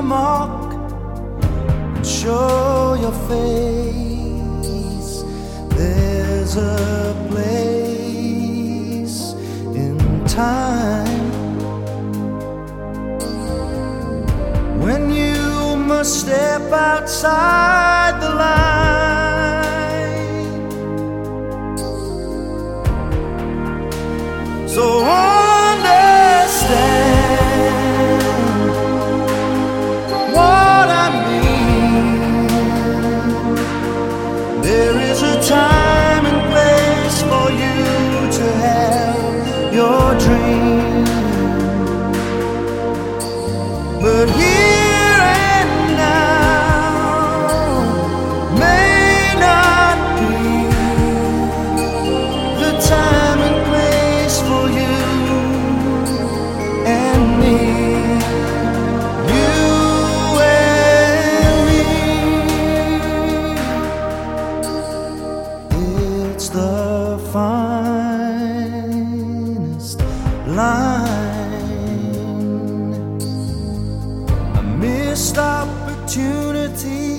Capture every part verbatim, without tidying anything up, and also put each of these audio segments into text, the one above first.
your mark and show your face. There's a place in time when you must step outside the line. So understand what I mean. There is a time and place for you to have your dream, but here and now may not be the time and place for you and me. You and me. It's the finest line, a missed opportunity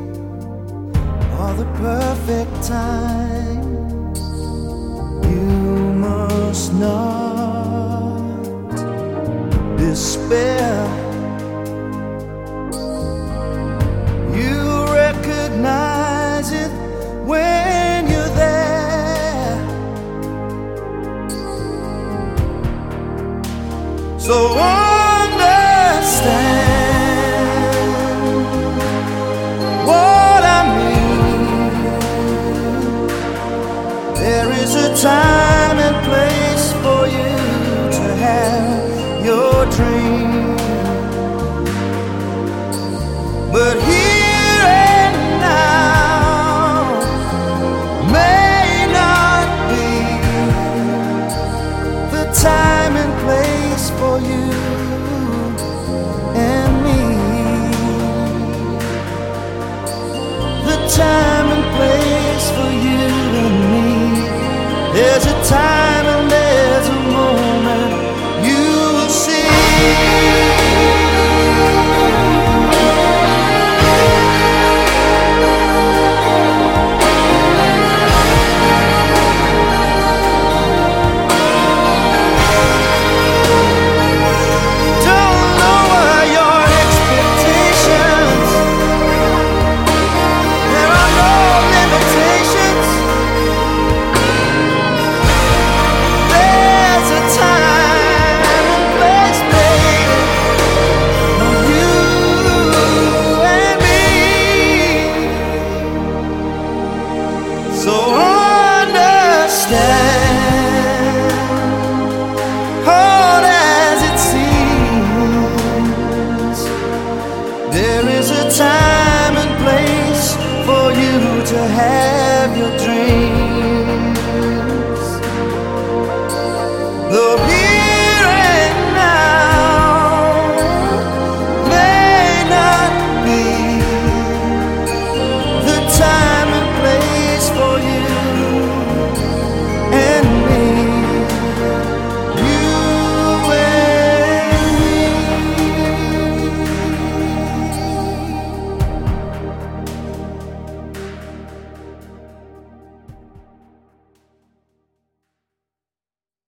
or the perfect time. You must not despair. You recognize it when you're there. So understand what I mean. There is a time and place for you to have your dream, but here and now may not be the time and place for you and me. The time and place for you and me. There's a time and there's a moment you will see. Don't lower your expectations. There are no limitations. There's a time and place, baby, for you and me. So understand, hard as it seems, there is a time and place for you to have